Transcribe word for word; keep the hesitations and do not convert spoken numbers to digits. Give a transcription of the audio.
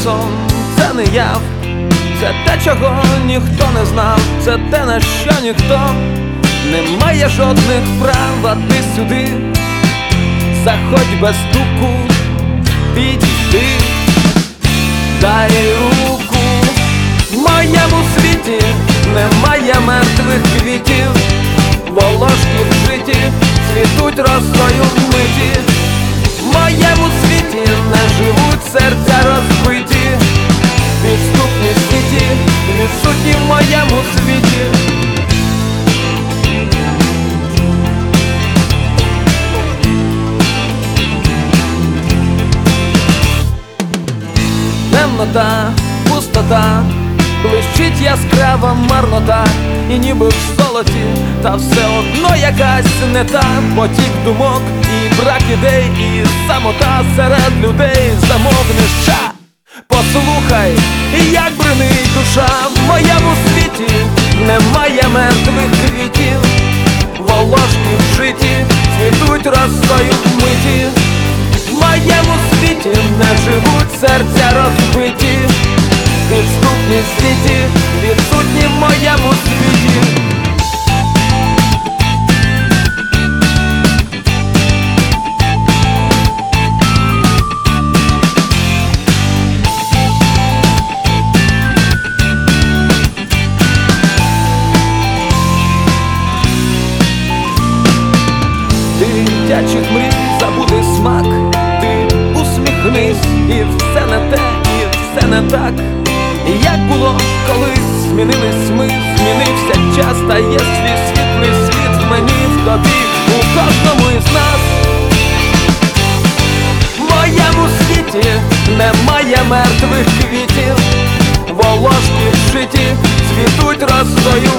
сон, це не яв, це те, чого ніхто не знав, це те, на що ніхто не має жодних прав. А ти сюди заходь без стуку, підійди, дай руку. В моєму світі немає мертвих квітів, волошки в житті цвітуть росою вмиті. В моєму світі не живуть серця розбиті, підступні світі відсутні в моєму світі. Темнота, пустота, блищить яскрава марнота, і ніби в золоті, та все одно якась не та. Потік думок і брак ідей, і самота серед людей. Замовкни ща, послухай, як бринить душа. В моєму світі немає мертвих квітів, волошки в житті цвітуть росою вмиті. В моєму світі не живуть серця розбиті, підступні світі відсутні в моєму світі. Дитячих мрій забуди смак, ти усміхнись, і все не те, і все не так, як було колись. Змінились ми, змінився час, та є свій світлий світ в мені, в тобі, у кожному із нас. В моєму світі немає мертвих квітів, волошки в житті цвітуть росою